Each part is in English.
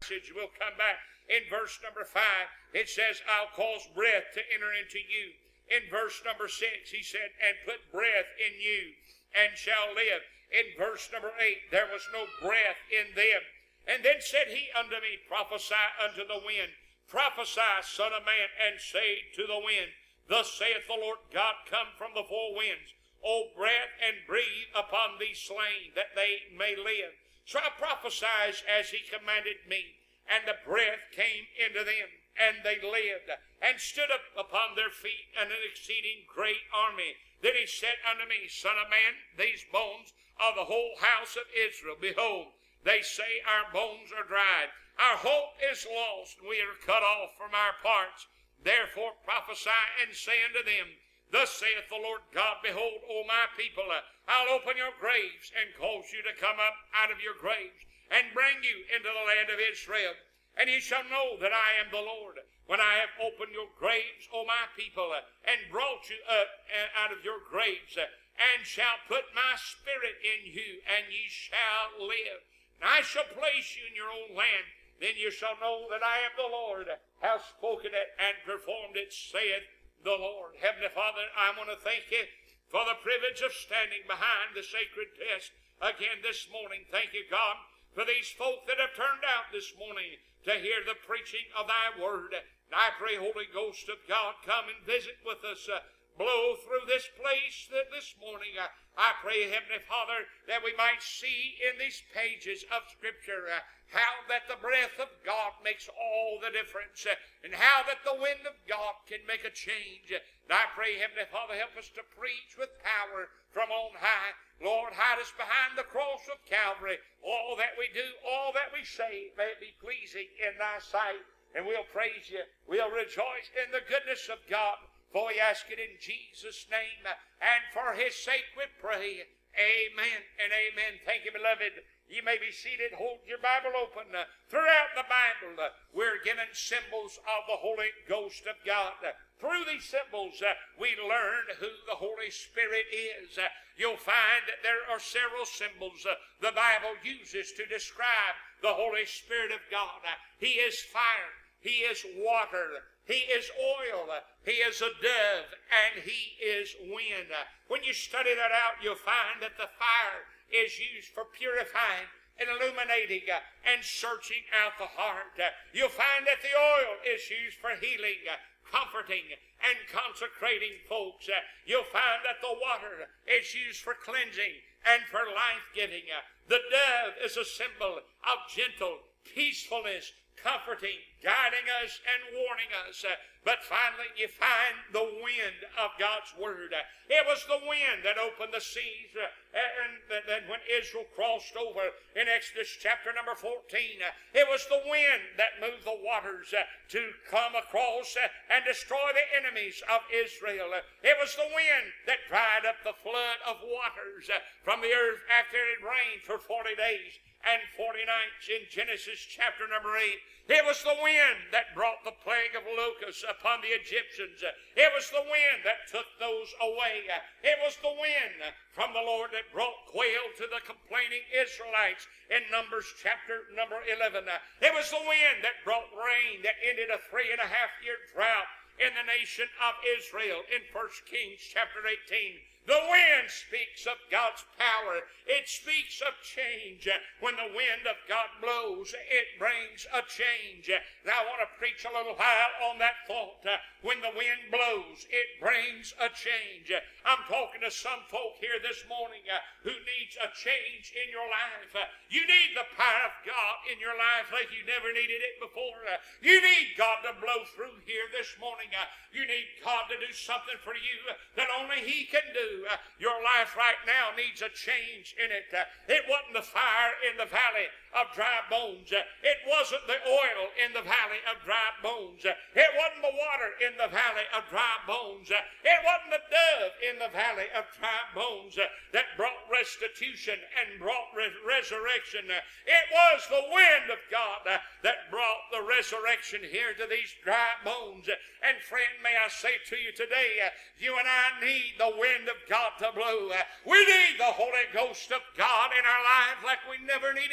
passage. We'll come back in verse number 5. It says, I'll cause breath to enter into you. In verse number 6, he said, and put breath in you, and shall live. In verse number 8, there was no breath in them. And then said he unto me, prophesy unto the wind. Prophesy, son of man, and say to the wind, thus saith the Lord God, come from the four winds, O breath, and breathe upon these slain, that they may live. So I prophesied as he commanded me, and the breath came into them, and they lived, and stood up upon their feet, an exceeding great army. Then he said unto me, son of man, these bones of the whole house of Israel, behold, they say our bones are dried. Our hope is lost. We are cut off from our parts. Therefore prophesy and say unto them, thus saith the Lord God, behold, O my people, I'll open your graves and cause you to come up out of your graves and bring you into the land of Israel. And ye shall know that I am the Lord, when I have opened your graves, O my people, and brought you up out of your graves, and shall put my spirit in you, and ye shall live. And I shall place you in your own land. Then you shall know that I am the Lord, have spoken it and performed it, saith the Lord. Heavenly Father, I want to thank you for the privilege of standing behind the sacred desk again this morning. Thank you, God, for these folk that have turned out this morning to hear the preaching of thy word. And I pray, Holy Ghost of God, come and visit with us. Blow through this place this morning. I pray, Heavenly Father, that we might see in these pages of Scripture how that the breath of God makes all the difference, and how that the wind of God can make a change. And I pray, Heavenly Father, help us to preach with power from on high. Lord, hide us behind the cross of Calvary. All that we do, all that we say, may it be pleasing in thy sight. And we'll praise you. We'll rejoice in the goodness of God. For we ask it in Jesus' name, and for his sake we pray. Amen and amen. Thank you, beloved. You may be seated. Hold your Bible open. Throughout the Bible, we're given symbols of the Holy Ghost of God. Through these symbols, we learn who the Holy Spirit is. You'll find that there are several symbols the Bible uses to describe the Holy Spirit of God. He is fire. He is water. He is oil, he is a dove, and he is wind. When you study that out, you'll find that the fire is used for purifying and illuminating and searching out the heart. You'll find that the oil is used for healing, comforting, and consecrating folks. You'll find that the water is used for cleansing and for life-giving. The dove is a symbol of gentle peacefulness, comforting, guiding us, and warning us. But finally, you find the wind of God's word. It was the wind that opened the seas, and then when Israel crossed over in Exodus chapter number 14, it was the wind that moved the waters to come across and destroy the enemies of Israel. It was the wind that dried up the flood of waters from the earth after it rained for 40 days and 40 nights in Genesis chapter number 8. It was the wind that brought the plague of locusts upon the Egyptians. It was the wind that took those away. It was the wind from the Lord that brought quail to the complaining Israelites in Numbers chapter number 11. It was the wind that brought rain that ended a 3.5-year drought in the nation of Israel in 1 Kings chapter 18. The wind speaks of God's power. It speaks of change. When the wind of God blows, it brings a change. And I want to preach a little while on that thought. When the wind blows, it brings a change. I'm talking to some folk here this morning who needs a change in your life. You need the power of God in your life like you never needed it before. You need God to blow through here this morning. You need God to do something for you that only He can do. Your life right now needs a change in it. It wasn't the fire in the valley of dry bones. It wasn't the oil in the valley of dry bones. It wasn't the water in the valley of dry bones. It wasn't the dove in the valley of dry bones that brought restitution and brought resurrection. It was the wind of God that brought the resurrection here to these dry bones. And friend, may I say to you today, you and I need the wind of God to blow. We need the Holy Ghost of God in our lives like we never needed it before.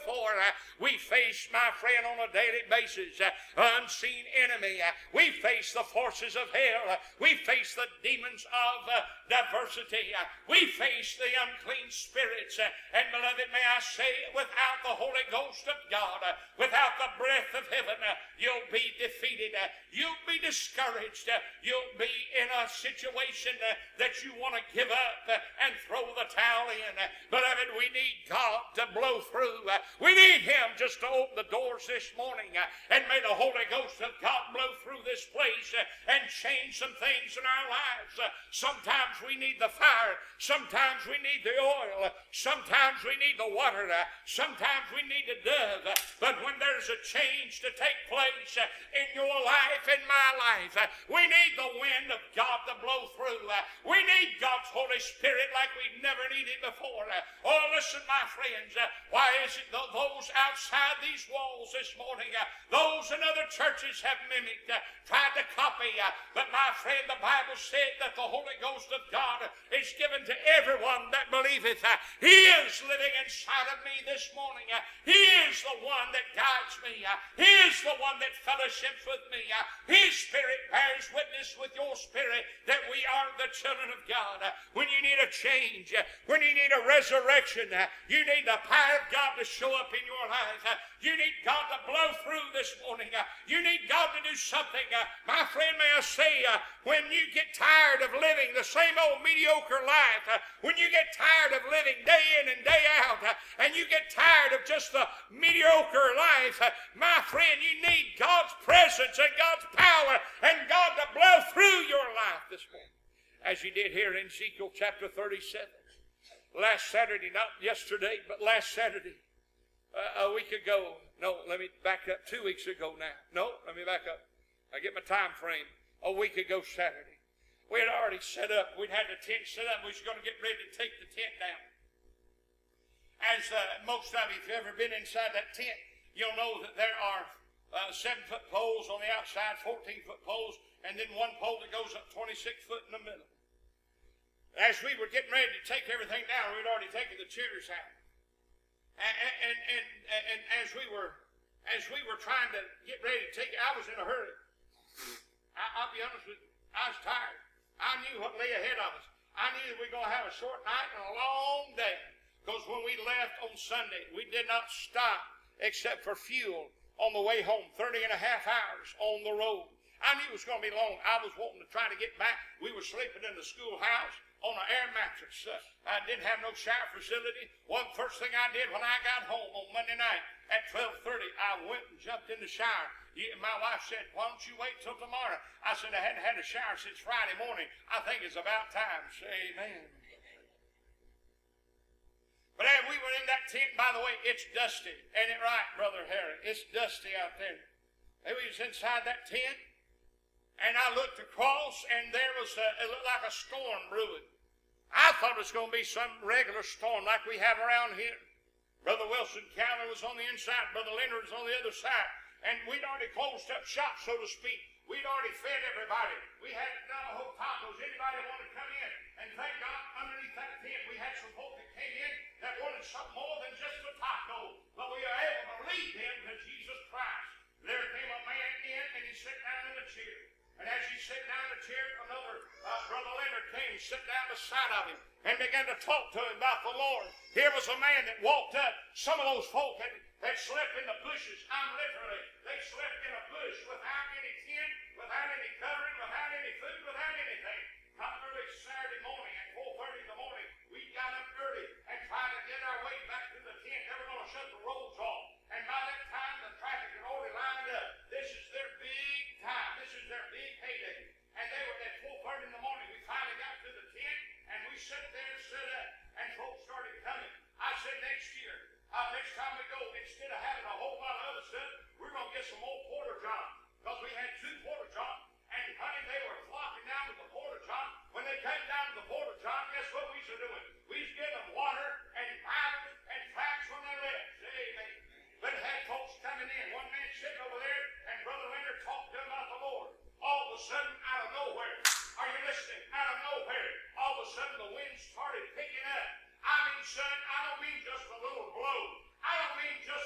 before. We face, my friend, on a daily basis, unseen enemy. We face the forces of hell. We face the demons of diversity. We face the unclean spirits. And beloved, may I say, without the Holy Ghost of God, without the breath of heaven, you'll be defeated. You'll be discouraged. You'll be in a situation that you want to give up and throw the towel in. Beloved, we need God to blow through. We need Him just to open the doors this morning. And may the Holy Ghost of God blow through this place and change some things in our lives. Sometimes we need the fire. Sometimes we need the oil. Sometimes we need the water. Sometimes we need the dove. But when there's a change to take place in your life and my life, we need the wind of God to blow through. We need God's Holy Spirit like we've never needed before. Oh, listen, my friends, why is it those outside these walls this morning, those in other churches have mimicked, tried to copy, but my friend, the Bible said that the Holy Ghost of God is given to everyone that believeth. He is living inside of me this morning. He is the one that guides me. He is the one that fellowships with me. His Spirit bears witness with your spirit that we are the children of God. When you need a change, when you need a resurrection, you need the power of God to show up in your life. You need God to blow through this morning. You need God to do something. My friend, may I say, when you get tired of living the same old mediocre life, when you get tired of living day in and day out, and you get tired of just the mediocre life, my friend, you need God's presence and God's power and God to blow through your life this morning, as He did here in Ezekiel chapter 37. Last Saturday, not yesterday, but last Saturday, a week ago. No, let me back up. 2 weeks ago now. No, let me back up. I get my time frame. A week ago Saturday. We had already set up. We'd had the tent set up. We was going to get ready to take the tent down. As most of you, if you've ever been inside that tent, you'll know that there are 7-foot poles on the outside, 14-foot poles, and then one pole that goes up 26 foot in the middle. As we were getting ready to take everything down, we'd already taken the chairs out. And as we were trying to get ready to take it, I was in a hurry. I'll be honest with you, I was tired. I knew what lay ahead of us. I knew that we were going to have a short night and a long day. Because when we left on Sunday, we did not stop except for fuel on the way home, 30 and a half hours on the road. I knew it was going to be long. I was wanting to try to get back. We were sleeping in the schoolhouse on an air mattress. I didn't have no shower facility. First thing I did when I got home on Monday night at 12:30, I went and jumped in the shower. My wife said, "Why don't you wait till tomorrow?" I said, "I hadn't had a shower since Friday morning. I think it's about time." Say amen. But as we were in that tent, by the way, it's dusty. Ain't it right, Brother Harry? It's dusty out there. We was inside that tent, and I looked across, and there was it looked like a storm brewing. I thought it was going to be some regular storm like we have around here. Brother Wilson Calvin was on the inside. Brother Leonard was on the other side. And we'd already closed up shop, so to speak. We'd already fed everybody. We had Navajo tacos. Anybody wanted to come in? And thank God, underneath that tent, we had some folk that came in that wanted something more than just a taco. But we were able to lead them to Jesus Christ. There came a man in, and he sat down in a chair. And as he sat down in the chair, another Brother Leonard came, sat down beside of him, and began to talk to him about the Lord. Here was a man that walked up. Some of those folk had slept in the bushes. They slept in a bush without any tent, without any covering, without any food, without anything. Come early Saturday morning at 4:30 in the morning, we got up early and tried to get our way back to the tent. They were going to shut the roads off. And by that time, the traffic had already lined up. This is their big time. This is their big payday. And they were at 4:30 in the morning. We finally got to the tent, and we sat there and set up, and folks started coming. I said, next time we go, instead of having a whole lot of other stuff, we're going to get some old porta john. Because we had 2 porta john, and honey, they were flocking down to the porta john. When they came down to the porta john, guess what we were doing? We was giving them water and Bibles and tracts when they left. Amen. But it had folks coming in. One man sitting over there, and Brother Leonard talked to him about the Lord. All of a sudden, out of nowhere, are you listening? Out of nowhere, all of a sudden the wind started picking up. I mean, son, I don't mean just a little blow. I don't mean just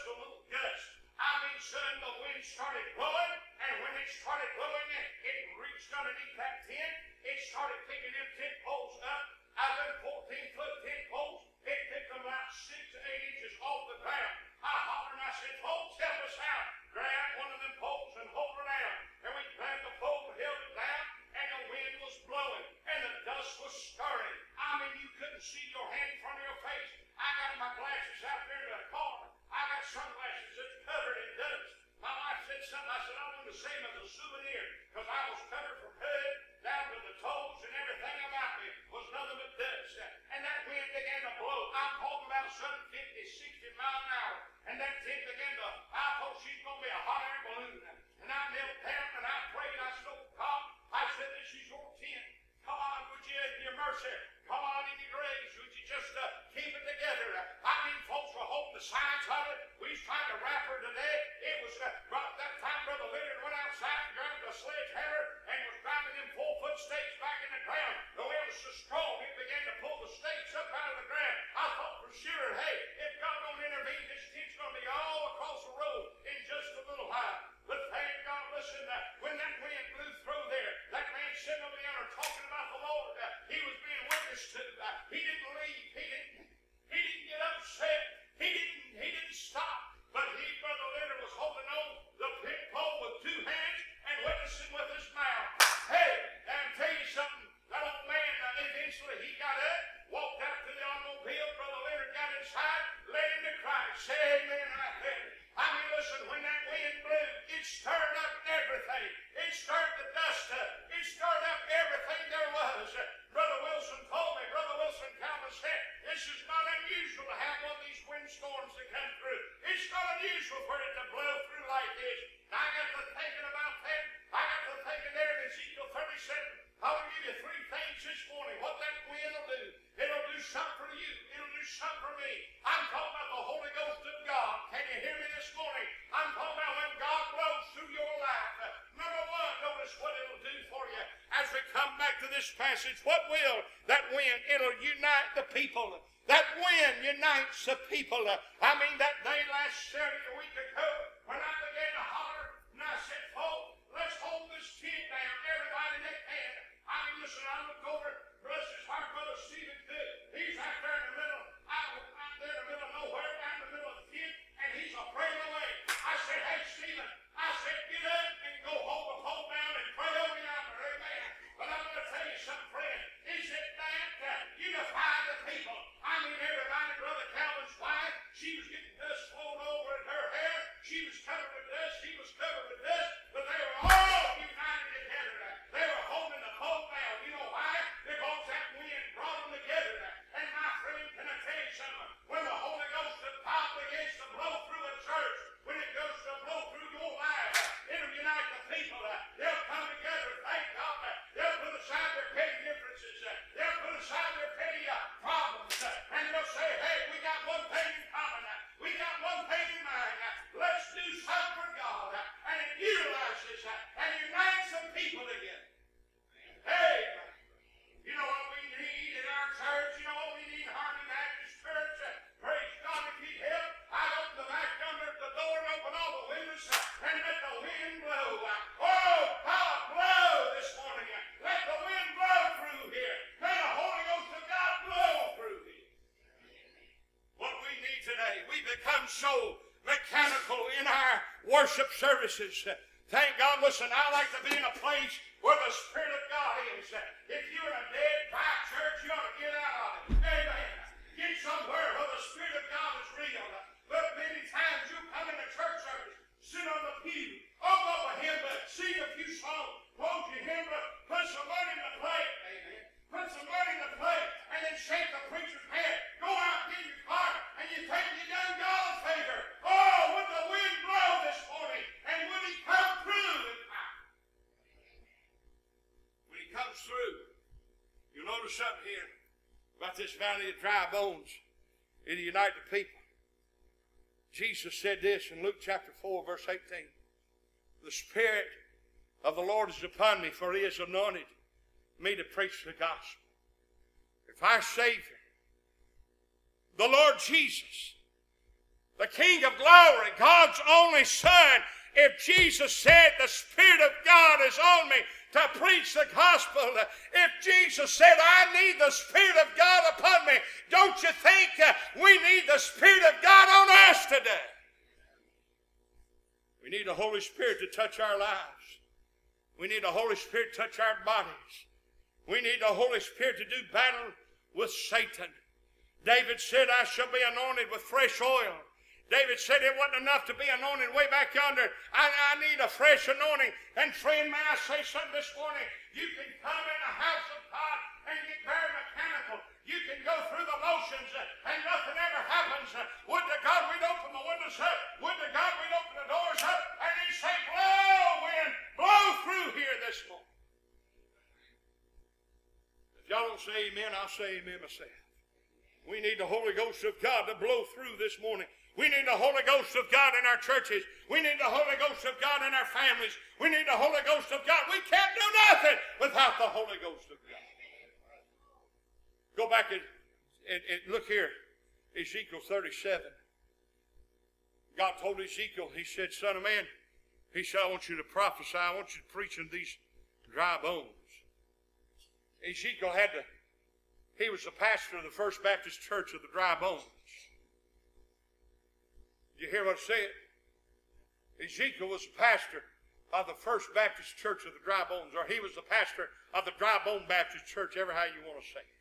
the wind started blowing, and when it started blowing, it reached underneath that tent. It started picking them tent poles up. Out of them 14-foot tent poles, it picked them about 6 to 8 inches off the ground. I hollered and I said, folks, help us out. Grab one of them poles and hold it down. And we grabbed the pole and held it down, and the wind was blowing, and the dust was stirring. I mean, you couldn't see your hand in front of your face. I got my glasses out there in the car. I got sunglasses that's covered in dust. My wife said something. I said, I want to save them as a souvenir, because I was covered from head down to the toes, and everything about me was nothing but dust. And that wind began to blow. I'm talking about 50, 60 miles an hour. And that tent began to, I thought she's going to be a hot air balloon. And I knelt down and I prayed. I said, oh God, I said, this is your tent. Come on, would you, in your mercy, come on in your grace. Would you just keep it together? I mean, folks were holding the sides of it. We was trying to wrap her today. It was about that time Brother Leonard went outside and grabbed a sledgehammer and was driving them 4-foot stakes back in the ground. The way it was so strong, it began to pull the stakes up out of the ground. I thought for sure, hey, if God don't intervene, this tent's going to be all across the road in just a little while. But thank God, listen, when that wind blew through there, that man sitting over there talking about the Lord, he was being witnessed to. He didn't leave. He didn't get upset. He didn't stop. But Brother Leonard, was holding on the pit pole with 2 hands and witnessing with his mouth. Hey, and tell you something, that old man, eventually he got up, walked out to the automobile. Brother Leonard got inside, led him to Christ. Say amen right there. I mean, listen, when that wind blew, it stirred up everything. It stirred the dust up. It stirred up everything there was. Brother Wilson told me, Brother Wilson Calvin said, this is not unusual to have one of these windstorms that come through. It's not unusual for it to blow through like this. And I got to thinking about that. I got to thinking there in Ezekiel 37. I will give you 3 things this morning. What that wind will do. It'll do something for you. It'll do something for me. I'm talking about the Holy Ghost of God. Can you hear me this morning? I'm talking about when God blows through your life. Number 1, notice what it'll do for you. As we come back to this passage, what will that wind? It'll unite the people. That wind unites the people. I mean, that day last Saturday, a week ago, when I began to holler, and I said, folks, let's hold this tent down. Everybody that can. I mean, listen, I looked over, bless his heart, Brother Stephen Cook. He's out there in the middle. I'm there in the middle of nowhere, down in the middle of the tent, and he's a praying away. I said, hey, Stephen, I said, get up and go hold the pole down and pray over yonder. Amen. But I'm going to tell you something, friend. Is it that unified the people? I mean, everybody, Brother Calvin's wife, she was getting dust flown over in her hair. She was covered with dust. He was covered with dust. But they were all united together. They were holding the pole down. You know why? Because that wind brought them together. And my friend, can I tell you something? When the Holy Ghost of God begins to blow through the church, when it goes to blow through your life, it'll unite the people. They'll come together. Thank God. They'll put aside their petty differences. They'll put aside their petty problems. And they'll say, hey, we got one thing in common. We got one thing in mind. Let's do something for God. And it utilizes and unites some people together. Hey, you know what we need in our church? You know what we need in Harmony Baptist Church? Praise God, if He'd help, I'd open the back the door and open all the windows and let the wind blow. Oh, God, blow this morning. Let the wind blow through here. Let the Holy Ghost of God blow through here. What we need today, we become so mechanical in our worship services. Thank God, listen, I like to be in a place where the Spirit of God is. If you're in a dead, dry church, you ought to get out of it. Amen. Get somewhere where the Spirit of God is real. But many times you come in a church service, sit on the pew, open up a hymn book, sing a few songs, close your hymn book, put some money in the plate. Amen. Put some money in the plate, and then shake the preacher's hand. Go out, get your car, and you think you done God a favor. Oh, would the wind blow this morning, and would He come through in power? When He comes through, you'll notice something here about this valley of dry bones. It'll unite the people. Jesus said this in Luke chapter 4, verse 18. The Spirit of the Lord is upon me, for He has anointed me to preach the gospel. If our Savior, the Lord Jesus, the King of glory, God's only Son, If Jesus said the Spirit of God is on me to preach the gospel, if Jesus said I need the Spirit of God upon me, don't you think we need the Spirit of God on us today? We need the Holy Spirit to touch our lives. We need the Holy Spirit to touch our bodies. We need the Holy Spirit to do battle with Satan. David said, I shall be anointed with fresh oil. David said it wasn't enough to be anointed way back yonder. I need a fresh anointing. And friend, may I say something this morning? You can come in the house of God and get very mechanical. You can go through the motions and nothing ever happens. Would to God we'd open the windows up. Would to God we'd open the doors up. And he'd say, blow wind, blow through here this morning. If y'all don't say amen, I'll say amen myself. We need the Holy Ghost of God to blow through this morning. We need the Holy Ghost of God in our churches. We need the Holy Ghost of God in our families. We need the Holy Ghost of God. We can't do nothing without the Holy Ghost of God. Go back and look here. Ezekiel 37. God told Ezekiel, he said, Son of man, he said, I want you to prophesy. I want you to preach in these dry bones. Ezekiel he was the pastor of the First Baptist Church of the Dry Bones. Did you hear what I said? Ezekiel was the pastor of the First Baptist Church of the Dry Bones, or he was the pastor of the Dry Bone Baptist Church, ever how you want to say it.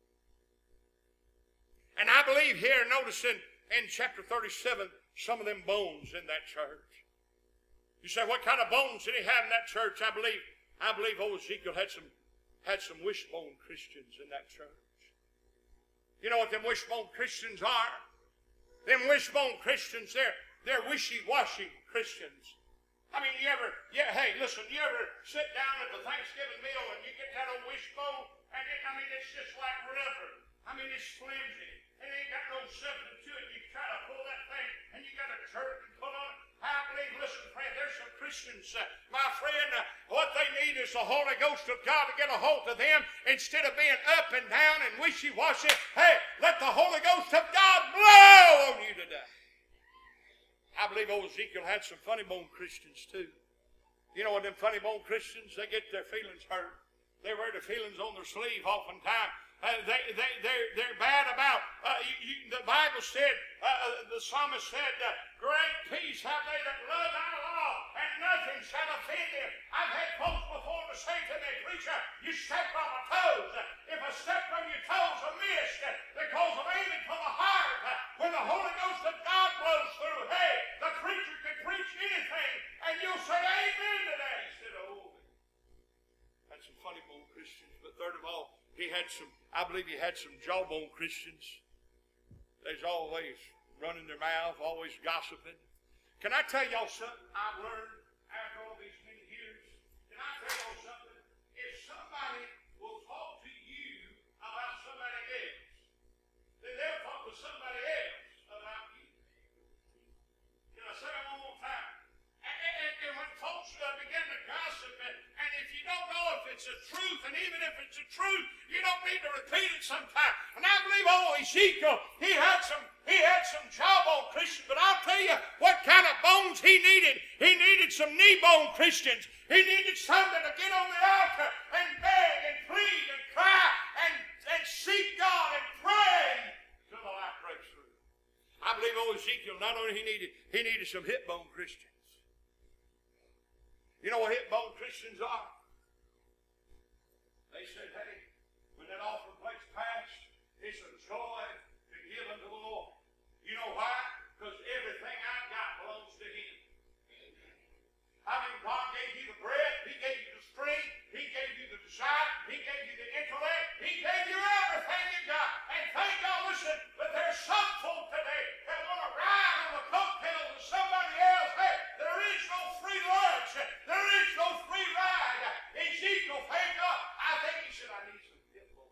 And I believe here, notice in chapter 37, some of them bones in that church. You say, what kind of bones did he have in that church? I believe old Ezekiel had some wishbone Christians in that church. You know what them wishbone Christians are? Them wishbone Christians, they're wishy-washy Christians. I mean, hey, listen, you ever sit down at the Thanksgiving meal and you get that old wishbone, and it's just like rubber. I mean, it's flimsy. It ain't got no substance to it. You try to pull that thing, and you got to jerk and pull on it. I believe, listen, friend, there's some Christians, my friend, what they need is the Holy Ghost of God to get a hold of them instead of being up and down and wishy-washy. Hey, let the Holy Ghost of God blow on you today. I believe old Ezekiel had some funny bone Christians too. You know what them funny bone Christians, they get their feelings hurt. They wear their feelings on their sleeve oftentimes. They're bad about, the Bible said, the psalmist said, great peace have they that love thy law, and nothing shall offend them. I've had folks before to say to me, preacher, you stepped on my toes. If I stepped on your toes, I missed because I'm aiming for the heart. When the Holy Ghost of God blows through, hey, the preacher can preach anything, and you'll say amen today instead of oh. That's some funny bone Christians, but third of all, I believe he had some jawbone Christians. They's always running their mouth, always gossiping. Can I tell y'all something I've learned after all these many years? Can I tell y'all something? If somebody will talk to you about somebody else, then they'll talk to somebody else about you. Can I say it one more time? And when folks begin to gossip, and if you don't know if it's the truth, and even if it's the truth, you don't need to repeat it sometime. And I believe Ezekiel, he had some jawbone Christians, but I'll tell you what kind of bones he needed. He needed some knee bone Christians. He needed something to get on the altar and beg and plead and cry and seek God and pray till the light breaks through. I believe Ezekiel, not only he needed some hip bone Christians. You know what hip bone Christians are? They said, hey, when that offering plate's passed, it's a joy to give unto the Lord. You know why? Because everything I've got belongs to Him. I mean, God gave you the breath, He gave you the strength, He gave you the desire, He gave you the intellect, He gave you everything you got. And thank God, listen, but there's some folk today that want to ride on the coattails of somebody else. Hey, there is no free lunch. There is no free ride. Ezekiel, thank God. I think he said, I need some people.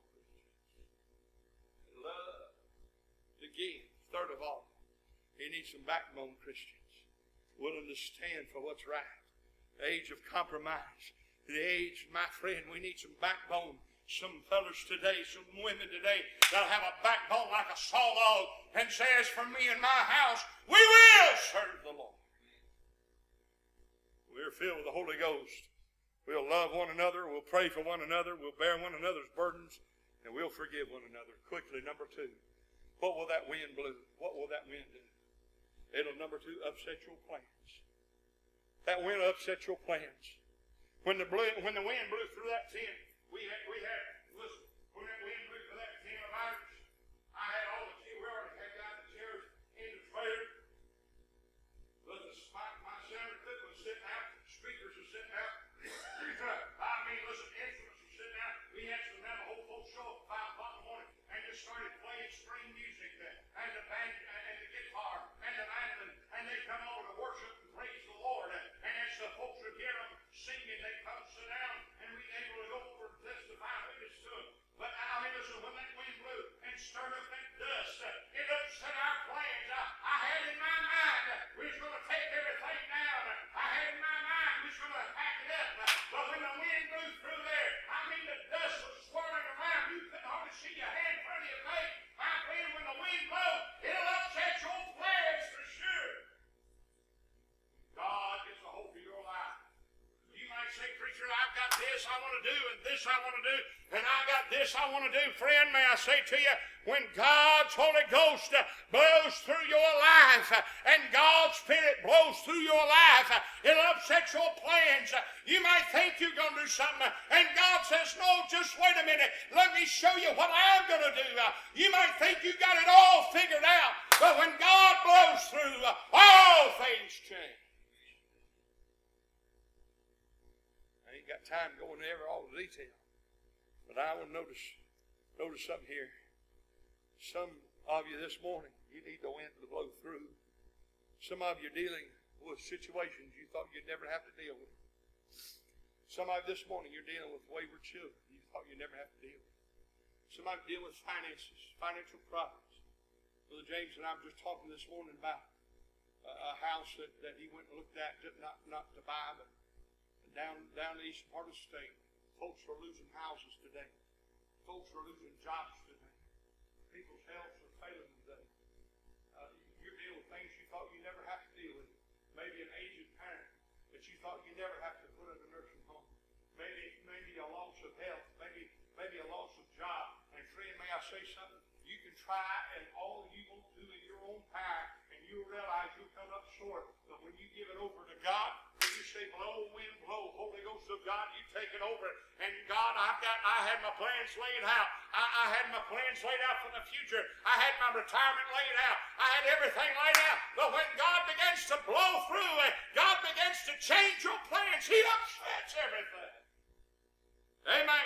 Love to give. Third of all, he needs some backbone Christians willing to stand for what's right. The age of compromise. The age, my friend, we need some backbone. Some fellas today, some women today, that'll have a backbone like a saw log and say, as for me and my house, we will serve the Lord. we're filled with the Holy Ghost, we'll love one another, we'll pray for one another, we'll bear one another's burdens, and we'll forgive one another. Quickly, number 2. What will that wind blow? What will that wind do? It'll, number 2, upset your plans. That wind will upset your plans. When the wind blew through that tent, we had listen, when that wind blew through that tent of ours, I had all the chairs, we already had got the chairs in the trailer. But my sound equipment was sitting out, speakers were sitting out. I mean, listen, instruments were sitting out. We had some have a whole folk show at 5 o'clock in the morning and just started playing string music and the band and the guitar and the mandolin, and they come over to worship and praise the Lord. And as the folks would hear them singing, they come sit down and we able to go over and testify witness to them. But I mean, listen, when that wind blew and stirred up that dust, it upset our plans. I had in my mind we was going to take everything down. I had in my mind we was going to pack it up. But when the wind blew through there, I mean, the dust was swirling around. You couldn't hardly see your hand in front of your face. My friend, when the wind blows, it'll upset your plans for sure. God gets a hold of your life. You might say, preacher, I've got this I want to do, and this I want to do, and I got this I want to do. Friend, may I say to you, when God's Holy Ghost blows through your life and God's Spirit blows through your life, it'll upset your plans. You might think you're going to do something, and God says, no, just wait a minute. Let me show you what I'm going to do. You might think you got it all figured out, but when God blows through, all things change. I ain't got time to go into all the detail, but I will notice something here. Some of you this morning, you need the wind to blow through. Some of you are dealing with situations you thought you'd never have to deal with. Some of you this morning, you're dealing with wayward children you thought you'd never have to deal with. Some of you dealing with finances, financial problems. Brother James and I were just talking this morning about a house that he went and looked at, not to buy, but down the eastern part of the state. Folks are losing houses today. Folks are losing jobs today. People's health are failing today. You're dealing with things you thought you never have to deal with. Maybe an aged parent that you thought you never have to put in a nursing home. Maybe a loss of health. Maybe a loss of job. And friend, may I say something? You can try and all you won't do in your own power, and you'll realize you'll come up short. But when you give it over to God, when you say, blow, wind, blow, Holy Ghost of God, you take it over. And God, I had my plans laid out. I had my plans laid out for the future. I had my retirement laid out. I had everything laid out. But when God begins to blow through it, God begins to change your plans. He upsets everything. Amen.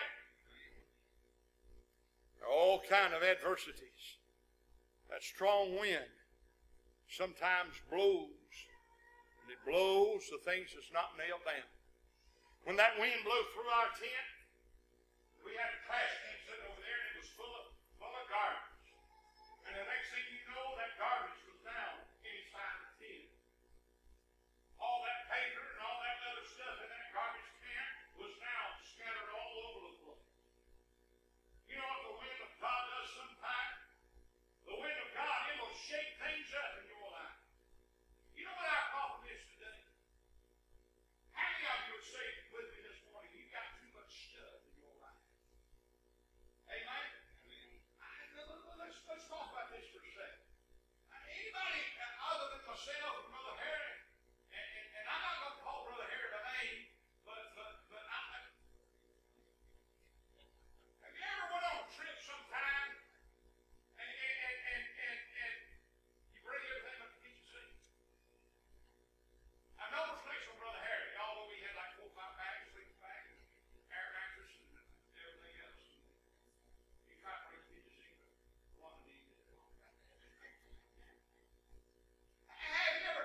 There are all kinds of adversities. That strong wind sometimes blows. And it blows the things that's not nailed down. When that wind blew through our tent, we had a trash can sitting over there, and it was full of garbage. And the next thing you know, that garbage was down inside the tent. All that paper and all that other stuff in that garbage can was now scattered all over the place. You know what the wind of God does sometimes? The wind of God, it will shake things up in your life. You know what our problem is today? How many of you would say with me this morning, you've got too much stuff in your life? Amen? Let's talk about this for a second. Anybody other than myself and Brother Harry, and I'm not going to call Brother Harry by name, but have you ever went on a trip sometime and you bring everything up to the kitchen sink? I know it's next on Brother Harry, although we had like 4 or 5 bags, sleeping bags, air mattress, and everything else. He tried to bring the kitchen sink, but one of these. Have you ever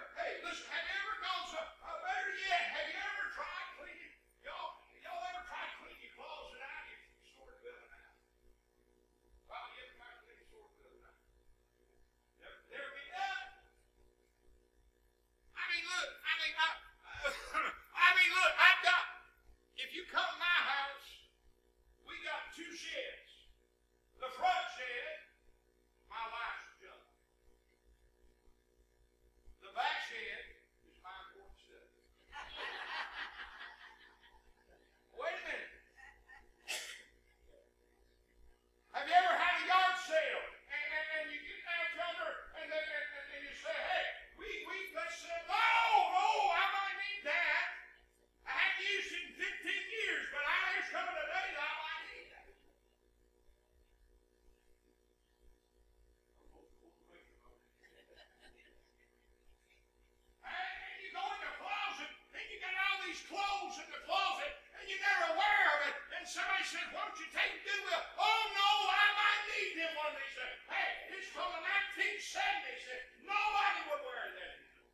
somebody says, why don't you take Goodwill? Oh, no, I might need them one of these days. Hey, it's from the 1970s. Nobody would wear that.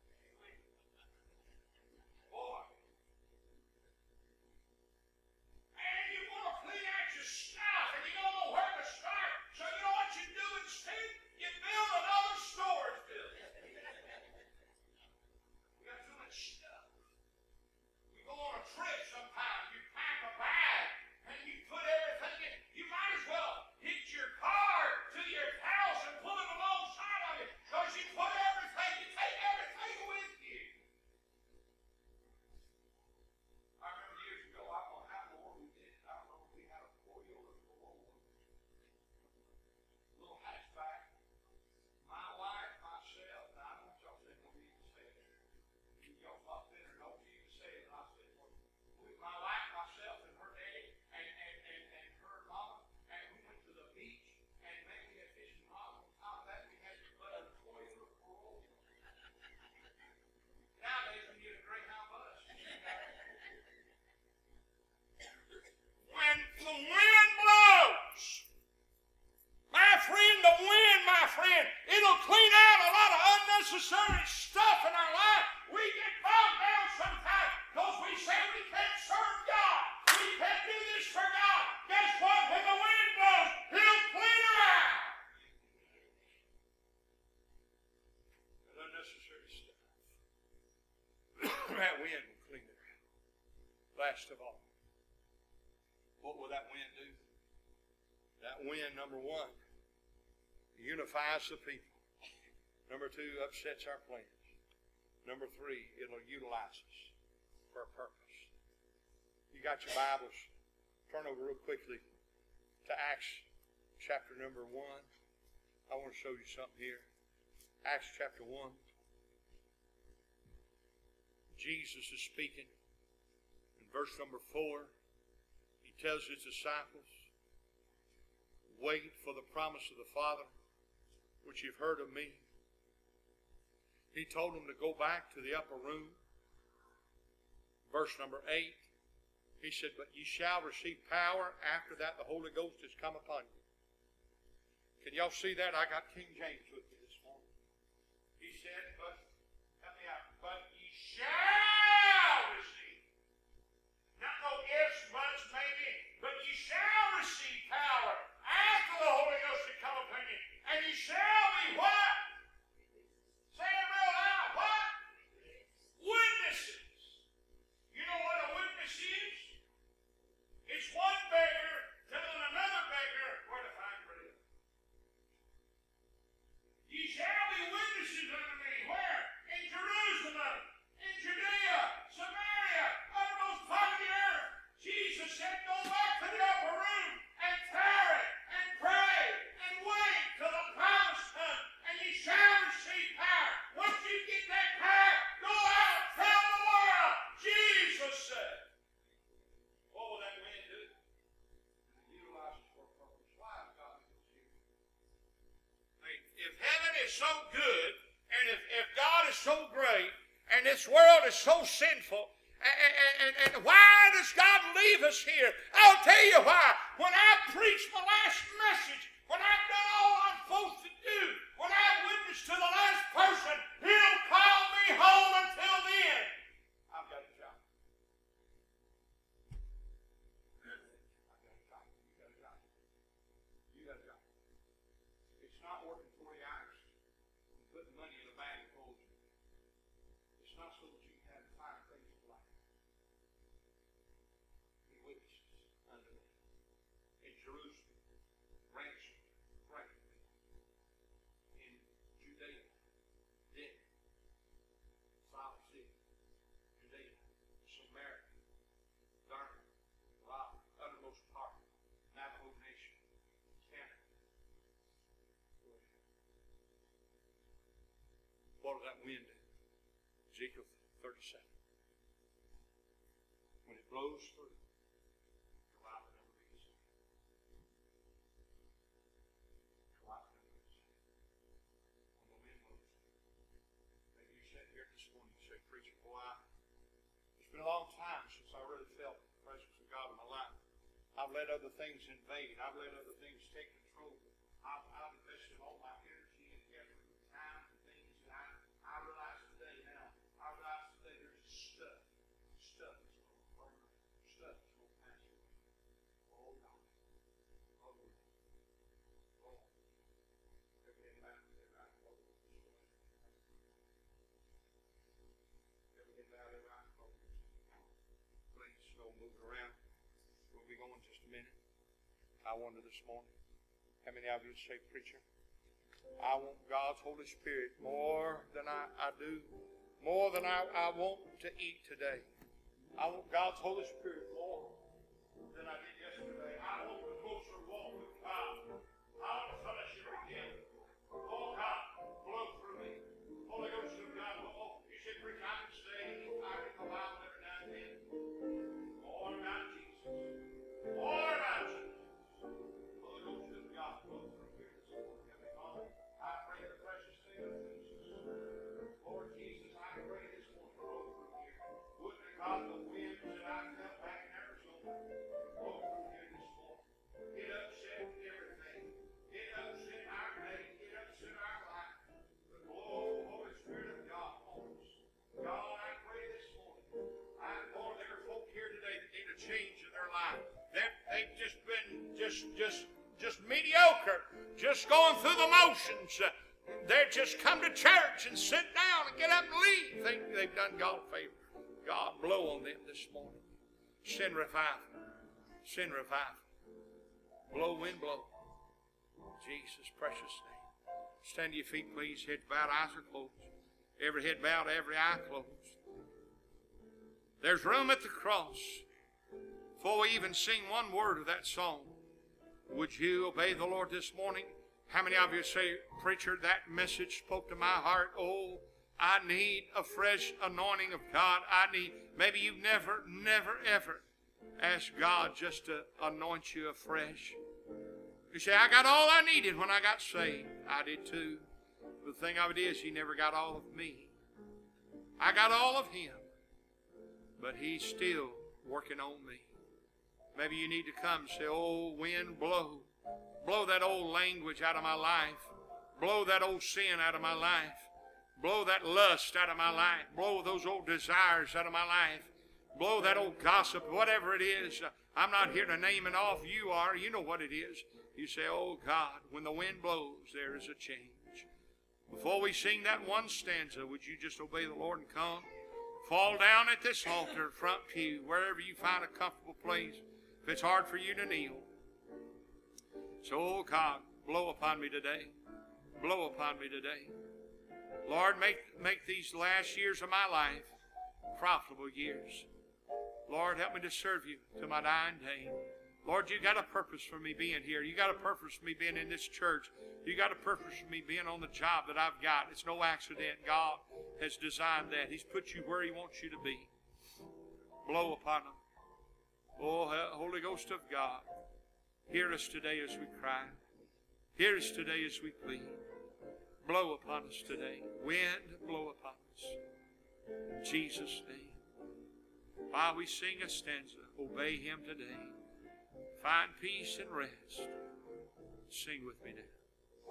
Boy. And you want to clean out your stuff, and you don't know where to start. So you know what you do instead? You build another storage building. We got too much stuff. We go on a trip sometime. You pack a bag, and you put everything in. You might as well hitch your car to your house and put it alongside of it, because you put everything, you take everything with you. I remember years ago, I don't know how long we did. I don't know if we had a 4-wheeler or a little hatchback. My wife, myself, and I don't want y'all saying what you can say it. Y'all up there and don't you can say it. And I said, well, my wife, myself, and her daddy, and her mama, and we went to the beach, and man, we had fishing rods. On top of that, we had a 4-wheeler or a roller. Nowadays, we get a Greyhound bus. When the wind blows, my friend, it'll clean out a lot of unnecessary stuff in our life. We get bogged down sometimes because we say we can't serve God. We can't do this for God. Guess what? When the wind blows, He'll clean it out. That unnecessary stuff. That wind will clean it out. Last of all, what will that wind do? That wind, number one, unifies the people. Number two, upsets our plans. Number three, it'll utilize us for a purpose. You got your Bibles? Turn over real quickly to Acts chapter number 1. I want to show you something here. Acts chapter 1. Jesus is speaking. In verse number 4, He tells His disciples, wait for the promise of the Father, which you've heard of me. He told them to go back to the upper room. Verse number 8, He said, but ye shall receive power. After that, the Holy Ghost has come upon you. Can y'all see that? I got King James with me this morning. He said, but, help me out, but ye shall receive. Not no ifs, buts, maybe, but ye shall receive power after the Holy Ghost has come upon you. And ye shall be what? Say it real loud. What? Witnesses. You know what a witness is? It's one beggar telling another beggar where to find bread. Ye shall be witnesses unto me. Where? In Jerusalem, in Judea, Samaria, uttermost part of the earth. Jesus said, go back to the upper room and tarry and pray and wait till the promise comes, and ye shall receive power. Once you get that power, go out, tell the world. Jesus said. What will that wind do? Utilize it for a purpose. Why is God here? If heaven is so good, and if God is so great, and this world is so sinful, and why does God leave us here? I'll tell you why. When I preach my last message, when I've done all I'm supposed to do, when I've witnessed to the last person, He'll call me home until then. I've got a job. I've got a job. You got a job. You got a job. It's not working 40 hours and putting money in a bag and holding it. It's not so that you can have to find things to like. He witnesses unto me. In Jerusalem, ransom, right. In Judea, Dick, Salt City, Judea, Samaria, Darn, Rock, uttermost part, Navajo Nation, Canada. What does that wind do? Ezekiel 37. When it blows through, the light will never be the same. The light will never be the same. When the wind blows through. Maybe you sat here this morning and say, preacher, boy, it's been a long time since I really felt the presence of God in my life. I've let other things invade. I've let other things take control. I've invested all my energy and effort and time and things. And I realize today now, there's stuff that's going to burn. Stuff that's going to pass away. Oh, God. Oh, Lord. Oh. Everything back to their right focus. Everything back to their right focus. Please don't move it around. We'll be going just a minute. I wonder this morning, how many of you would say, preacher, I want God's Holy Spirit more than I do, more than I want to eat today. I want God's Holy Spirit more than I did yesterday. I want a closer walk with God. I want a fellowship with Him. Oh God, blow through me. Holy Ghost of God, oh, you said, preacher, I can stay. I can go out every now and then. More about Jesus. More about Jesus. Holy Ghost of God, blow through here this morning. Heavenly Father, I pray in the precious name of Jesus. Lord Jesus, I pray this morning, blow through here. Wouldn't it God the winds that I felt back in Arizona blow through here this morning? It upset everything. It upset our day. It upset our life. But blow, Holy Spirit of God, on us. God, I pray this morning. Lord, there are folk here today that need a change in their life. They've just been just mediocre, just going through the motions. They've just come to church and sit down and get up and leave. Think they've done God a favor. God, blow on them this morning. Send revival. Send revival. Blow, wind, blow. Jesus' precious name. Stand to your feet, please. Head bowed, eyes are closed. Every head bowed, every eye closed. There's room at the cross. Before we even sing one word of that song, would you obey the Lord this morning? How many of you say, preacher, that message spoke to my heart? Oh, I need a fresh anointing of God. Maybe you've never, ever asked God just to anoint you afresh. You say, I got all I needed when I got saved. I did too. The thing of it is, He never got all of me. I got all of Him. But He's still working on me. Maybe you need to come and say, oh, wind, blow. Blow that old language out of my life. Blow that old sin out of my life. Blow that lust out of my life. Blow those old desires out of my life. Blow that old gossip, whatever it is. I'm not here to name it off. You are. You know what it is. You say, oh God, when the wind blows, there is a change. Before we sing that one stanza, would you just obey the Lord and come? Fall down at this altar, front pew, wherever you find a comfortable place. If it's hard for you to kneel. So, oh God, blow upon me today. Blow upon me today. Lord, make these last years of my life profitable years. Lord, help me to serve you to my dying day. Lord, you got a purpose for me being here. You got a purpose for me being in this church. You got a purpose for me being on the job that I've got. It's no accident. God has designed that. He's put you where He wants you to be. Blow upon them. Oh, Holy Ghost of God, hear us today as we cry. Hear us today as we plead. Blow upon us today. Wind, blow upon us. In Jesus' name. While we sing a stanza, obey Him today. Find peace and rest. Sing with me now.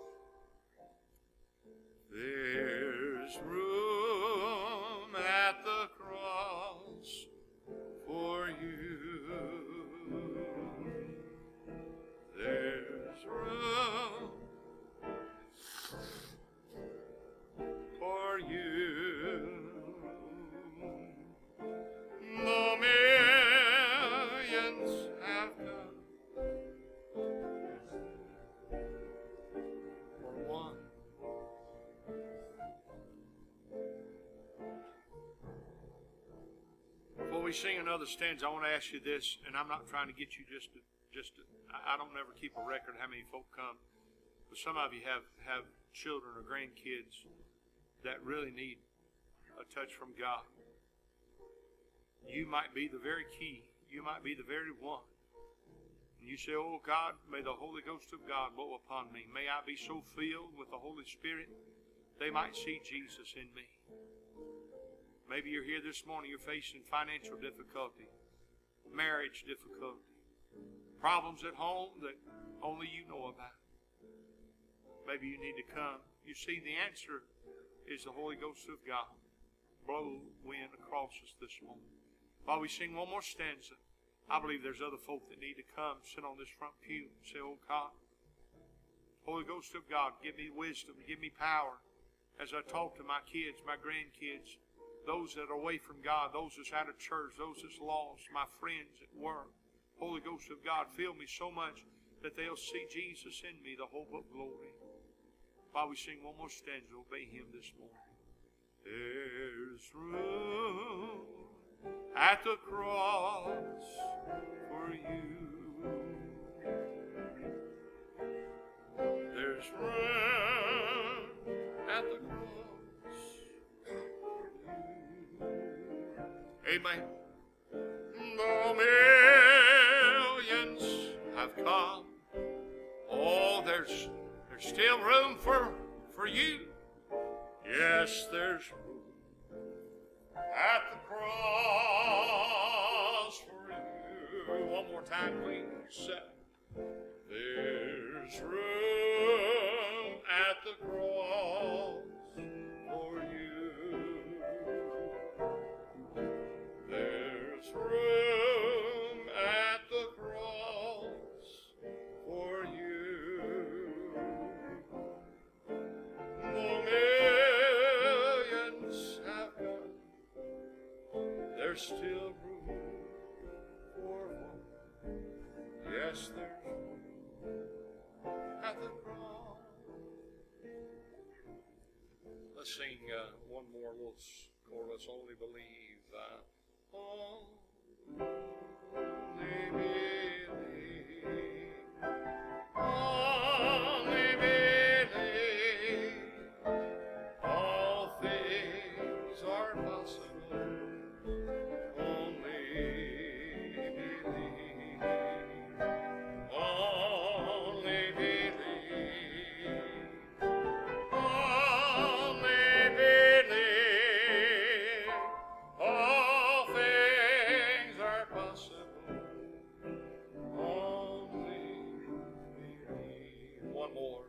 There's room at the cross for you. There's room for you. The millions have come for one. Before we sing another stanza, I want to ask you this, and I'm not trying to get you just to I don't ever keep a record how many folk come, but some of you have children or grandkids that really need a touch from God. You might be the very key. You might be the very one. And you say, oh God, may the Holy Ghost of God blow upon me. May I be so filled with the Holy Spirit, they might see Jesus in me. Maybe you're here this morning, you're facing financial difficulty, marriage difficulty. problems at home that only you know about. Maybe you need to come. You see, the answer is the Holy Ghost of God. Blow wind across us this morning. While we sing one more stanza, I believe there's other folk that need to come, sit on this front pew and say, oh God, Holy Ghost of God, give me wisdom, give me power as I talk to my kids, my grandkids, those that are away from God, those that's out of church, those that's lost, my friends at work. Holy Ghost of God, fill me so much that they'll see Jesus in me, the hope of glory. While we sing one more stanza, obey Him this morning. There's room at the cross for you. There's room at the cross for you. Amen. The millions have come. Oh, there's still room for you. Yes, there's room at the cross for you. One more time, please. There's room at the cross for you. There's room at the cross for you. Millions have gone. There's still room for one. Yes, there's room at the cross. Let's sing one more little chorus. Only believe.